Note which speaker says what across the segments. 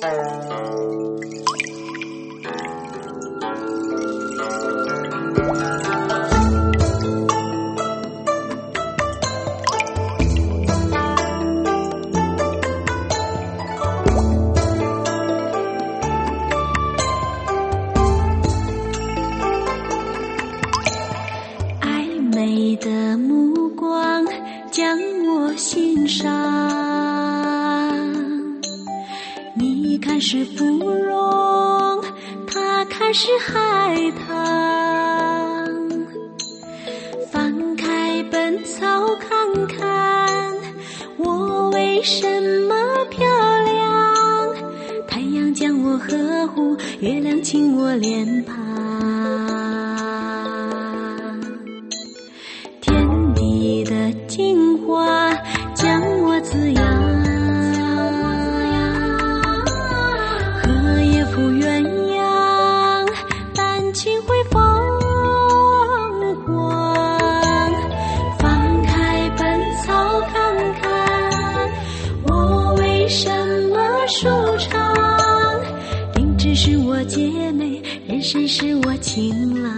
Speaker 1: 美的目光将我欣赏，你看是芙蓉，他看是海棠。翻开本草看看，我为什么漂亮？太阳将我呵护，月亮亲我脸庞。金花将我滋养，荷叶抚鸳鸯，丹青会凤凰。翻开本草看看，我为什么舒畅？灵芝是我姐妹，人参是我情郎。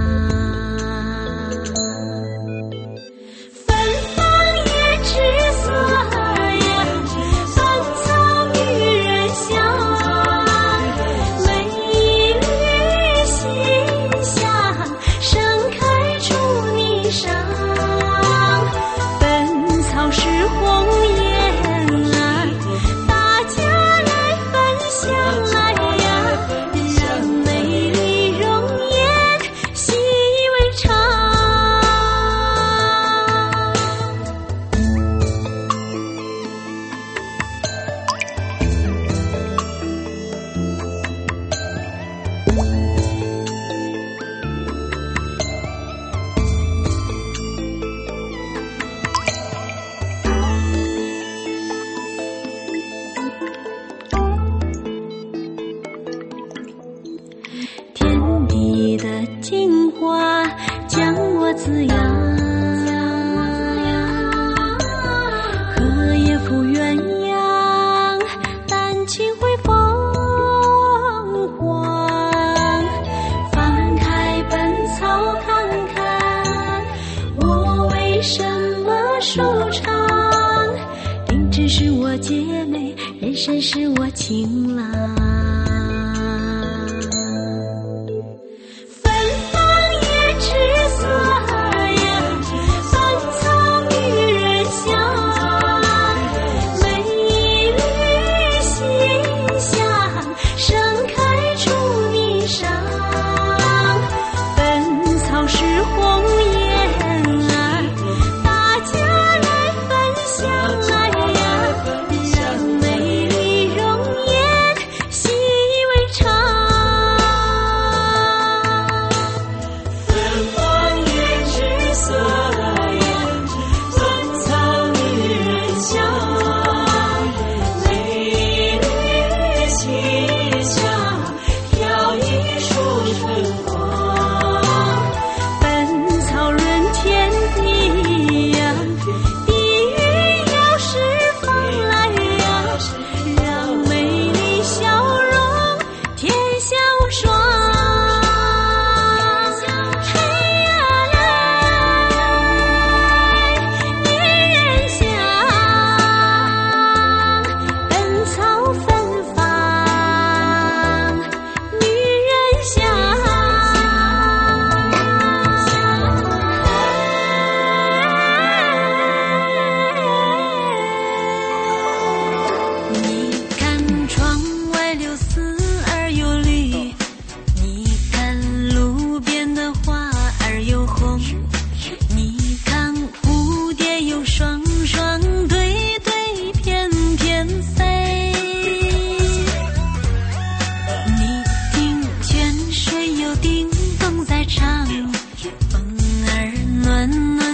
Speaker 1: 金花将我滋养，荷叶抚鸳鸯，丹青会凤凰。翻开本草看看，我为什么舒畅？灵芝是我姐妹，人参是我情郎。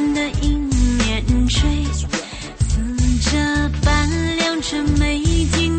Speaker 1: 这般良辰美景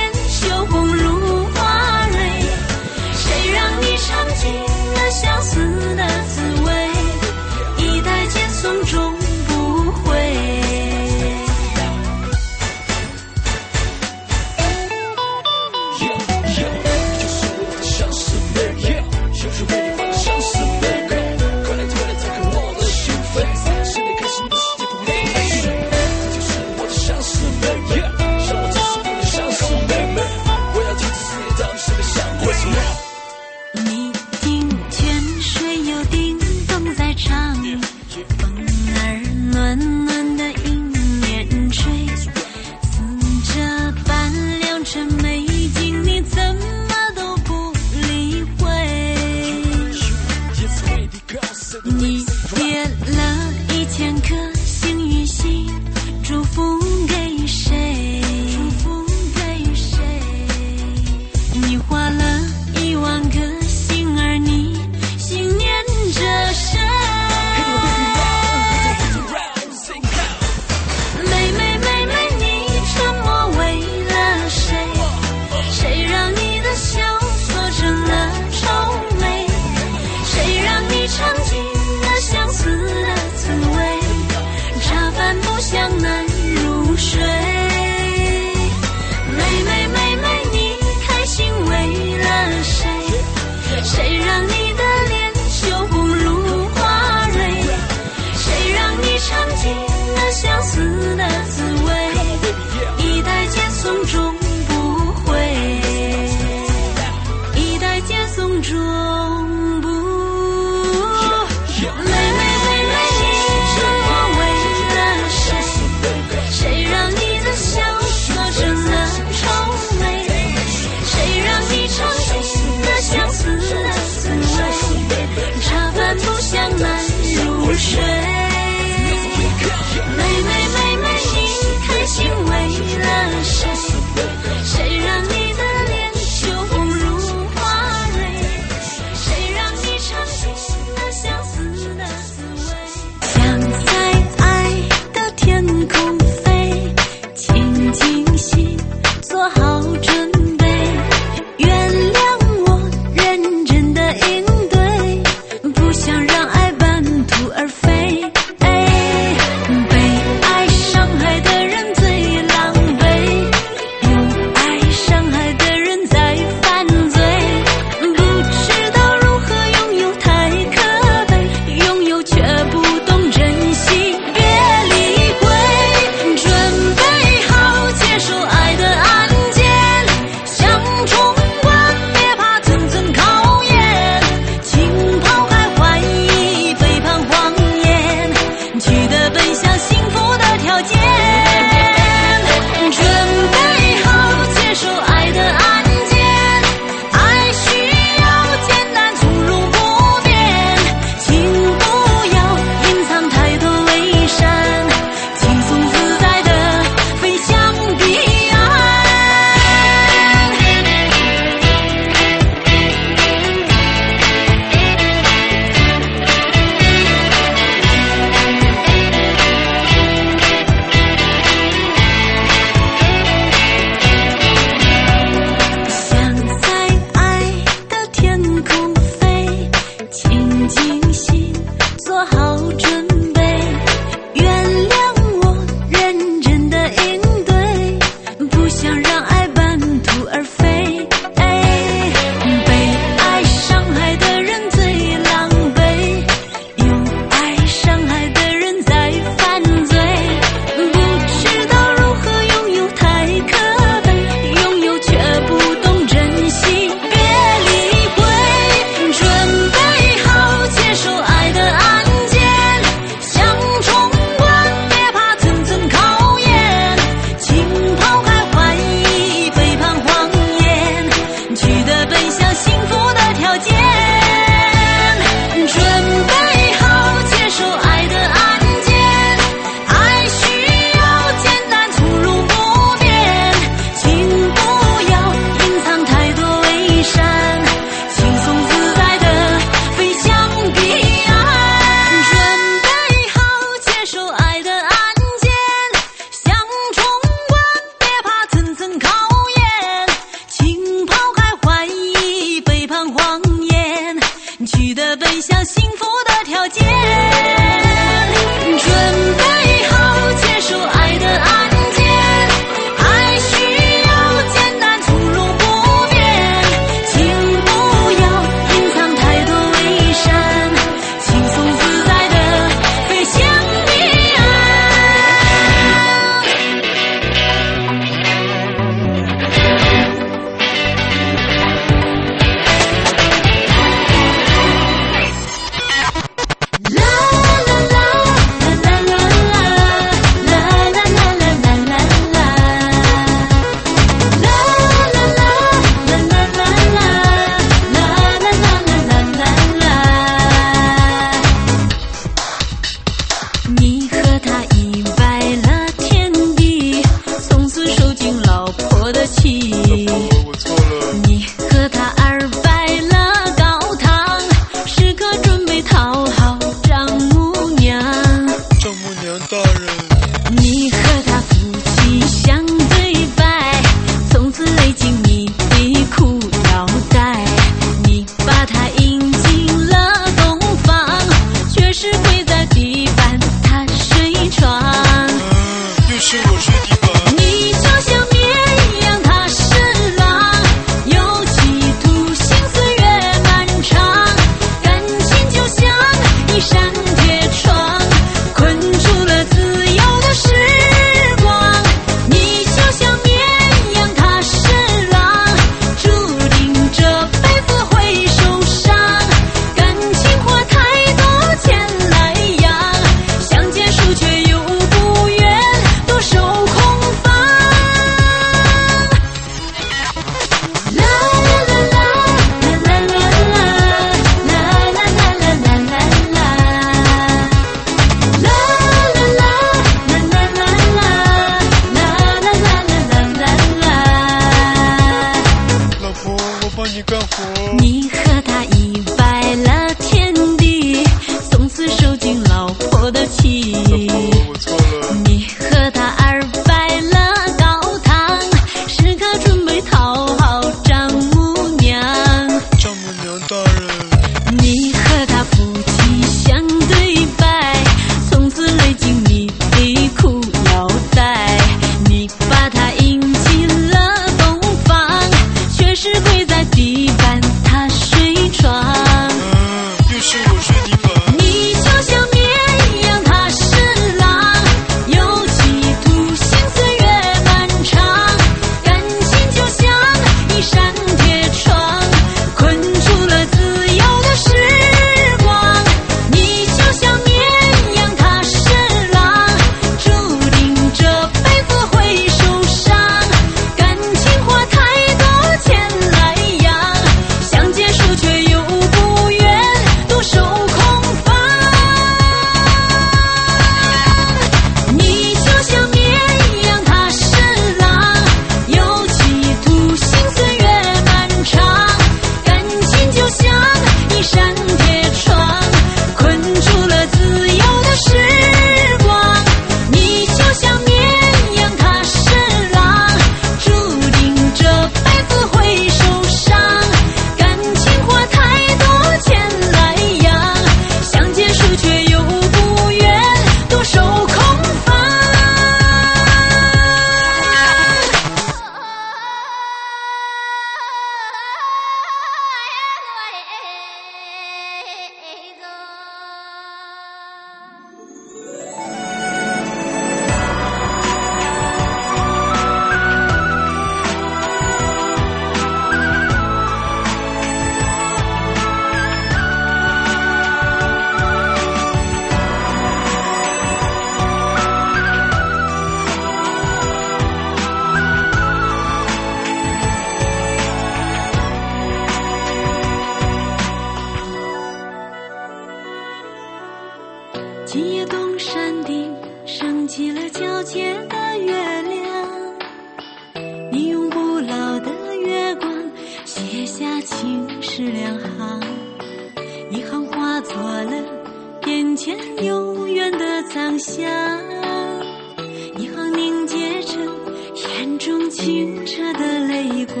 Speaker 1: 起了皎洁的月亮，你用不老的月光写下情诗2行，一行化作了眼前永远的藏香，一行凝结成眼中清澈的泪光。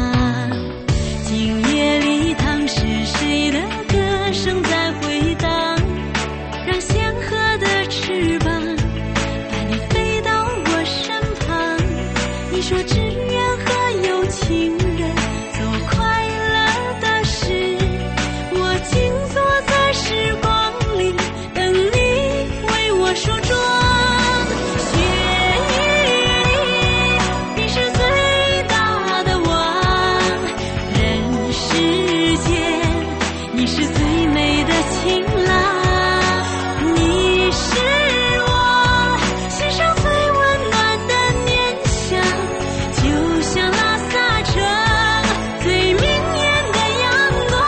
Speaker 1: 今夜里唐是谁的歌声在回荡，让仙鹤的翅膀把你飞到我身旁。你说只愿和有情人做快乐的事，我静坐在时光里等你为我梳妆。雪域里你是最大的王，人世间你是最美的情郎。你是我心上最温暖的念想，就像拉萨城最明艳的阳光。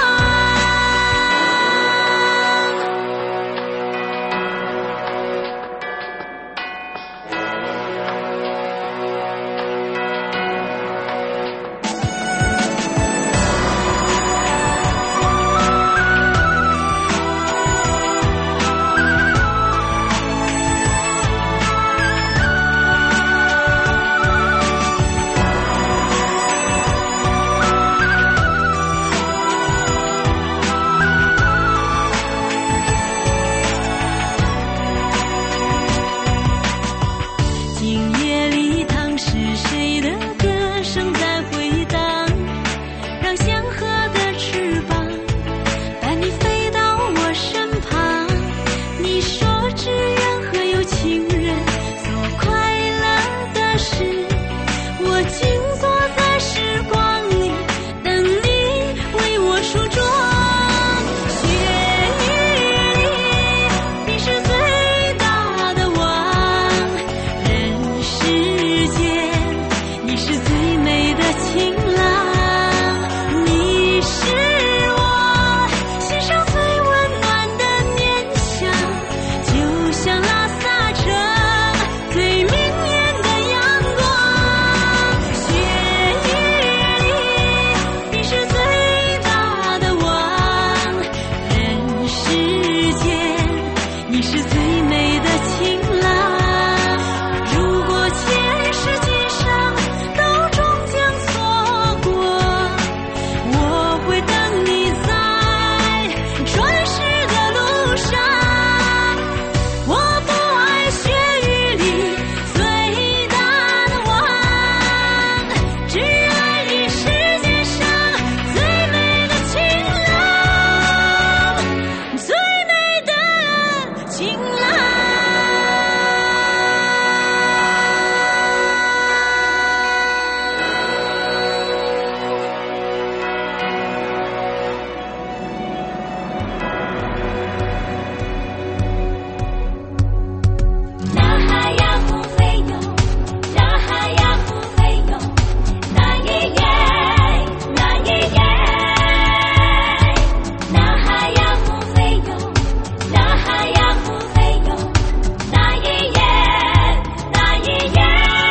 Speaker 1: 今夜里唐是谁的歌声在回荡，让仙鹤的翅膀把你飞到我身旁。你说只愿和有情人做快乐的事，我静坐在时光里等你为我梳妆。雪域里你是最大的王，人世间你是最美的情郎。你是我心上最温暖的念想，就像拉萨城最明艳的阳光。雪域里你是最大的王，人世间你是最美的情郎。如果前世今生都终将错过，我会等你在转世的路上。我不爱雪域里最大的王，只爱你世界上最美的情郎，最美的情郎。那哈呀呼飞哟，那哈呀呼飞哟，那耶耶，那耶耶。那哈呀呼飞哟，那哈呀呼飞哟，那耶耶，那耶耶。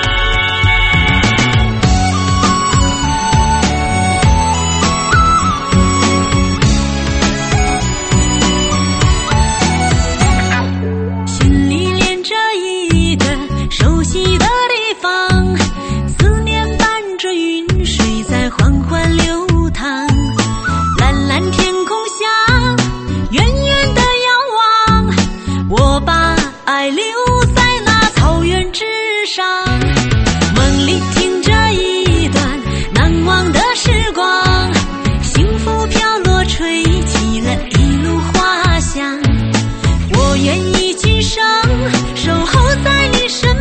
Speaker 1: 心里连着一个熟悉的地方，思念伴着云水在缓缓流淌。蓝蓝天空下，远远的遥望，我把爱留在那草原之上。梦里听着一段难忘的时光，幸福飘落吹起了一路花香。我愿意今生守候在你身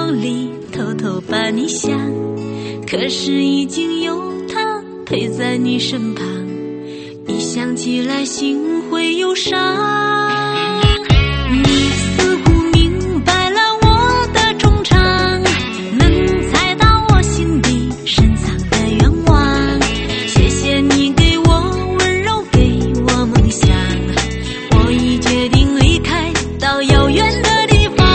Speaker 1: 梦里偷偷把你想，可是已经有他陪在你身旁，一想起来心会忧伤。你似乎明白了我的衷肠，能猜到我心底深藏的愿望。谢谢你给我温柔，给我梦想，我已决定离开到遥远的地方。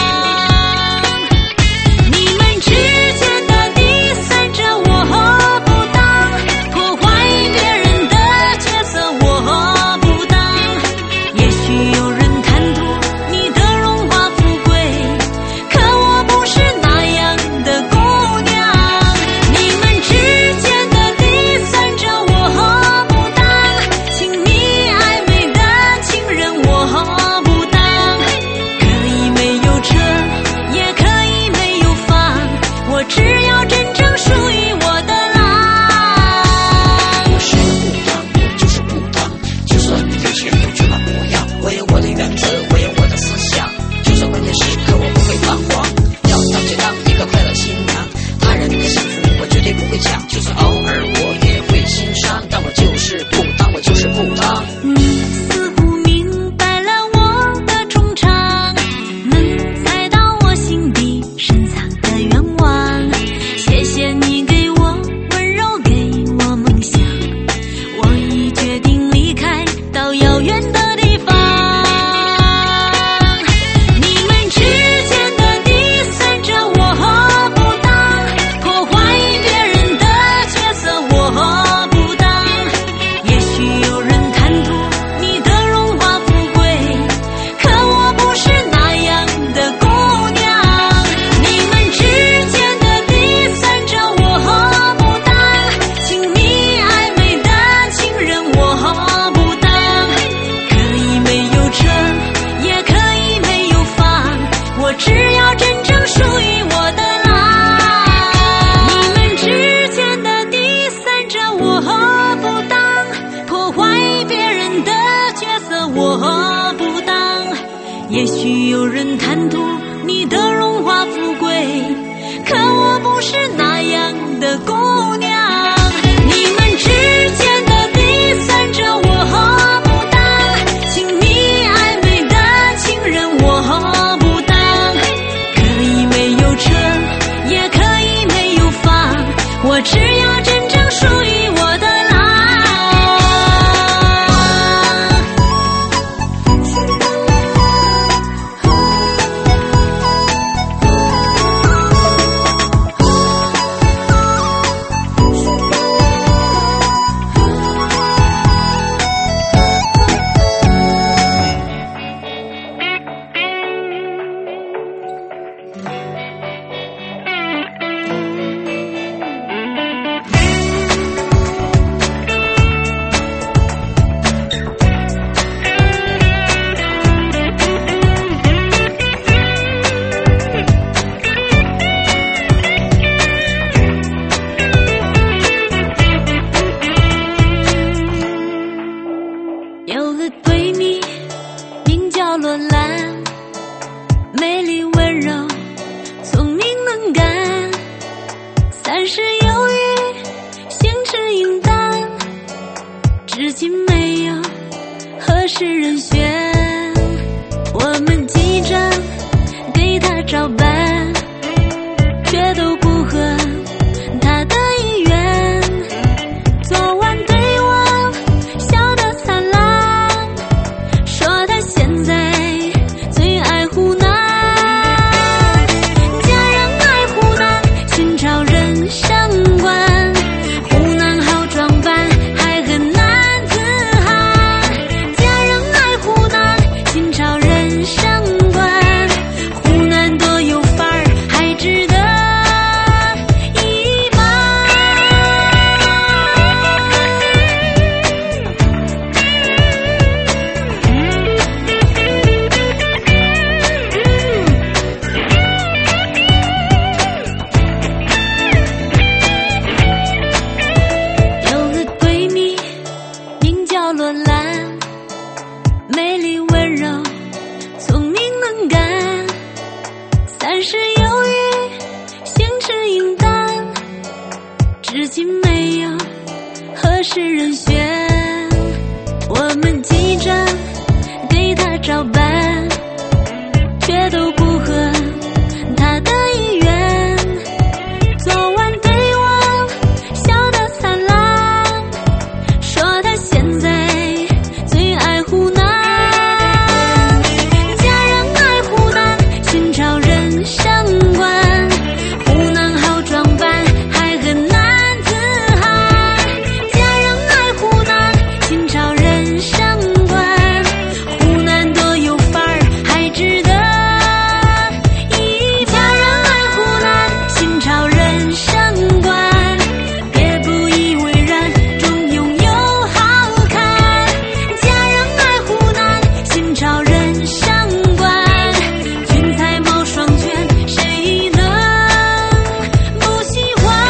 Speaker 1: 你们之间的第三者我不当，破坏别人的角色我不当。也许有人贪图你的荣华富贵，可我不是那样的姑娘。你们之间的第三者我不当，亲密暧昧的情人我不当。可以没有车，也可以没有房，我只要真正属于我的郎。
Speaker 2: 我谁都不当，我就是不当。就算你有钱有巨大模样，我有我的原则，我有我的思想。就算关键时刻我不会彷徨，要当就当一个快乐新娘。他人的幸福我绝对不会抢，就算偶尔我也会心伤，但我就是不当，我就是不当。
Speaker 1: 你似乎明白了我的衷肠，能猜到我心底深藏的愿望。谢谢你给我温柔，给我梦想，我已决定离开到遥远的地方。你们之间的第三者我不当，破坏别人的角色我不当。也许有人贪图你的荣华富贵，可我不是那样的姑娘。你们之间的第三者我不当，亲密暧昧的情人我不当。可以没有车，也可以没有房，我只要真正属于我的郎。你们之间的第三者我不当，破坏别人的角色我不当。也许有人贪图你的荣华富贵，可我不是那样的姑娘。你们之间的第三者我不当，亲密暧昧的情人我不当。可以没有车，也可以没有房，我只要真正属于我的郎。有个闺蜜名叫罗兰，美丽温柔，聪明能干，30有余，行事应当，至今没有合适人选。我们急着给她照办，却都不合她的意愿。昨晚对我笑得灿烂，说她现在最爱湖南。家人爱湖南，心潮人相关，湖南好装扮，还很男子汉。家人爱湖是人选，我们急着给他照办，却都不合他的意愿。昨晚对我笑得灿烂，说他现在最爱湖南。家人爱湖南，寻找人上官，湖南好装扮，还很男子汉。家人爱湖南，寻找人上官，湖南多有范儿，还值得一家人爱湖南，寻找人上官，别不以为然，中庸又好看。家人爱湖南，寻找人上官，俊才貌双全，谁能不喜欢？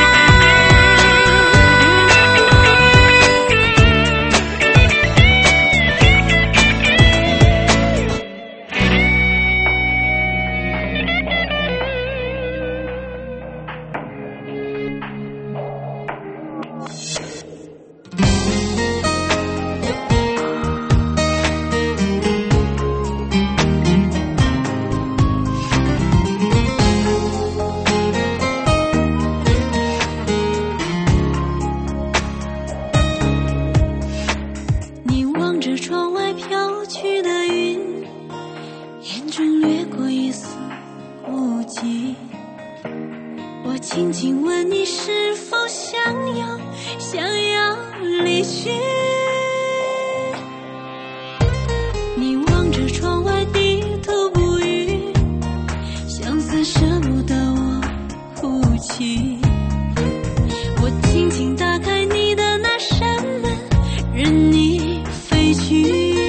Speaker 1: 你望着窗外飘去的云，眼中掠过一丝孤寂。我轻轻问你是否想要离去。你望着窗外低头不语，相思舍不得我哭泣。我轻轻打开你的那扇门，任你飞去。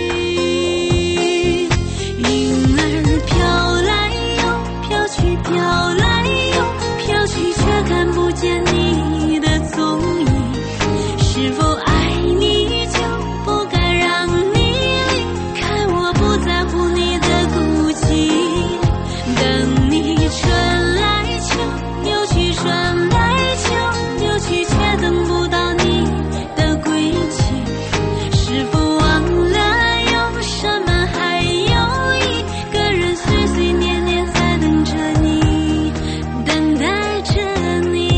Speaker 1: 云儿飘来又飘去，飘来又飘去，却看不见你的踪影。是否爱你就不该让你离开我，不在乎你的孤寂。等你春来秋又去，春来秋又去，却等不到你的归期。是否忘了有什么，还有一个人岁岁年年在等着你，等待着你。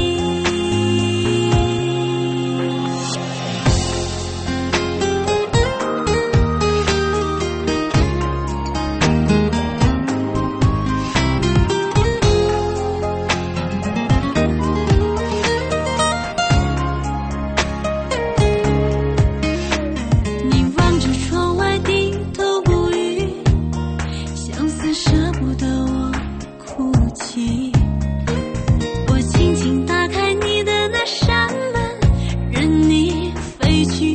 Speaker 1: 你望着窗外低头不语，相思舍不得我哭泣。我轻轻打开你的那扇门，任你飞去。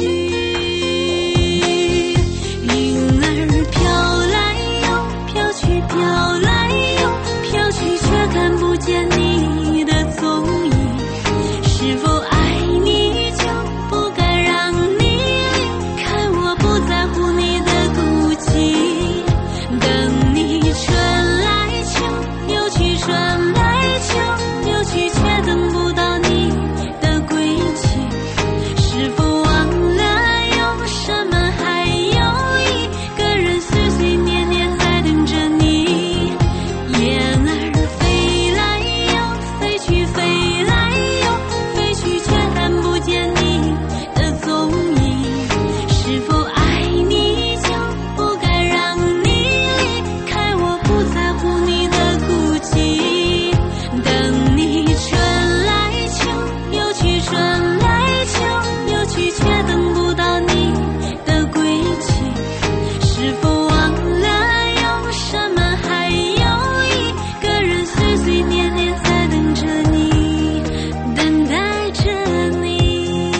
Speaker 1: 云儿飘来又飘去，飘来又飘去，却看不见你的踪影。是否爱你就不该让你离开我，不在乎你的孤寂。等你春来秋又去，春来秋又去，却等不到你的归期。是否忘了有什么，还有一个人岁岁年年在等着你。雁儿飞来又飞去，飞来又飞去，却看不见你的踪影。是否爱你就不该让你离开我，不在乎你的孤寂。等你春来秋又去，春来秋又去，却等不到你的归期。是否忘了有什么，还有一个人岁岁年年在等着你，等待着你。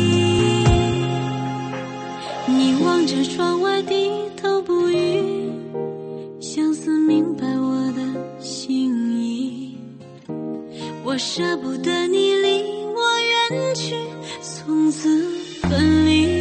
Speaker 1: 你望着窗外低头不语，相思明白我的心意。我舍不得你离我远去，从此分离。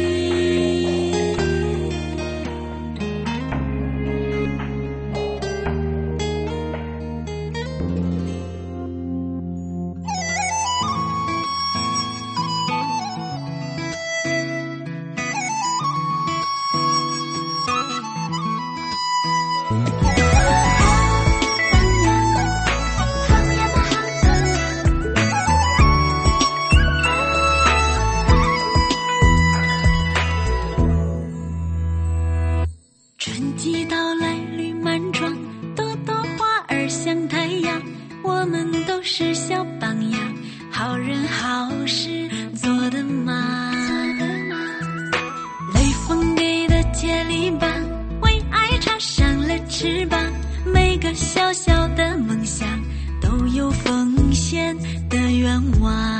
Speaker 1: 春季到来绿满窗，朵朵花儿像太阳，我们都是小榜样，好人好事做得吗？雷锋给的接力棒，为爱插上了翅膀，每个小小的梦想都有奉献的愿望。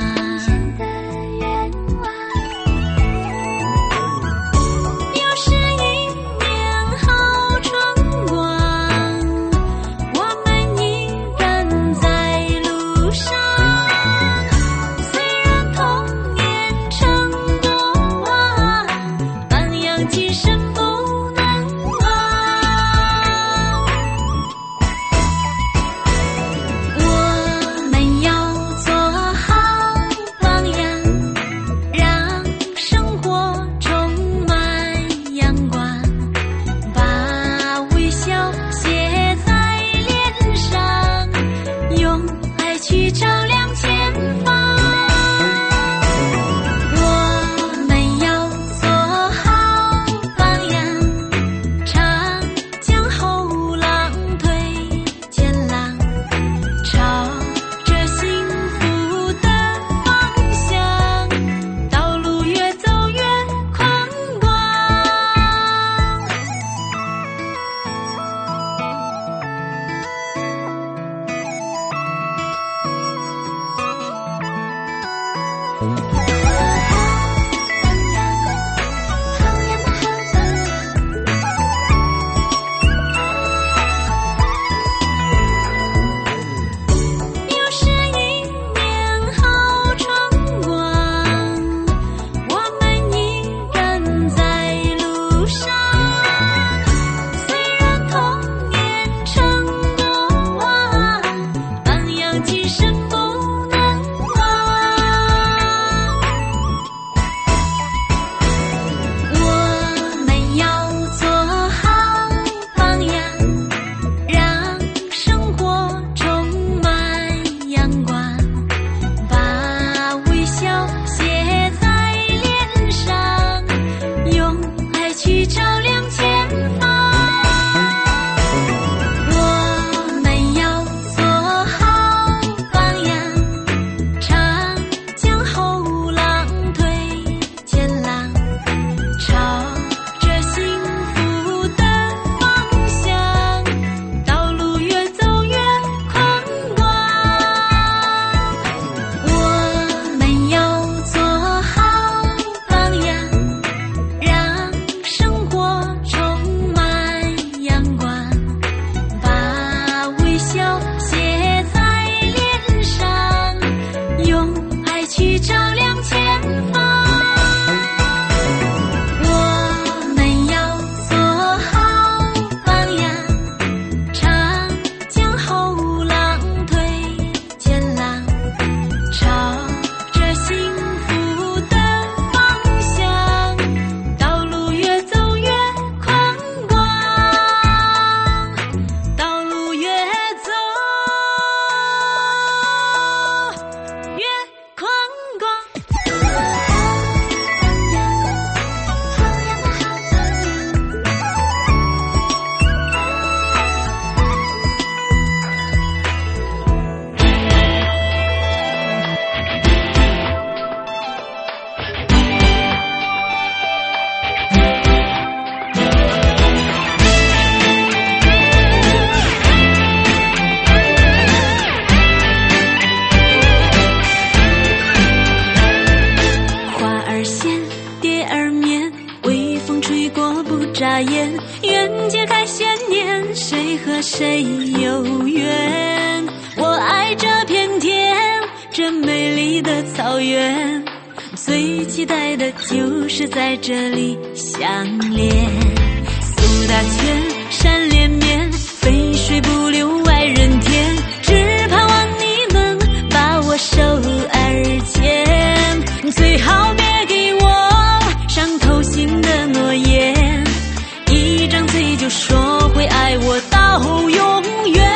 Speaker 1: 眨眼，愿揭开悬念，谁和谁有缘？我爱这片天，这美丽的草原，最期待的就是在这里相恋。苏打圈，山连绵，肥水不流外人田，只盼望你能把我手儿牵，最好别给我伤透心的诺言，一张嘴就说会爱我到永远。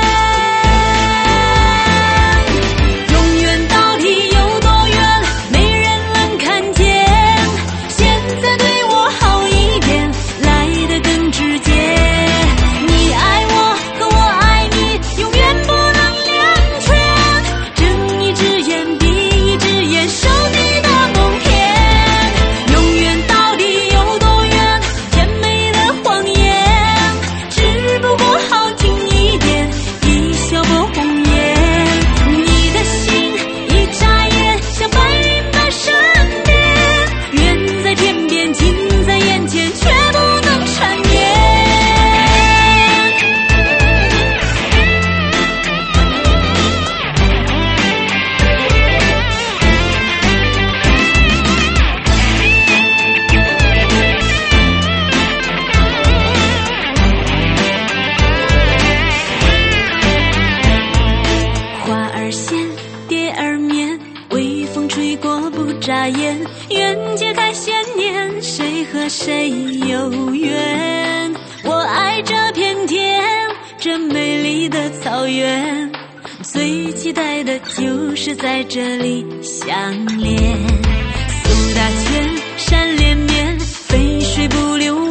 Speaker 1: 永远到底有多远，没人能看见，现在对我好一点， 有缘。我爱这片天，这美丽的草原，最期待的就是在这里相恋。苏大泉山连绵，肥水不流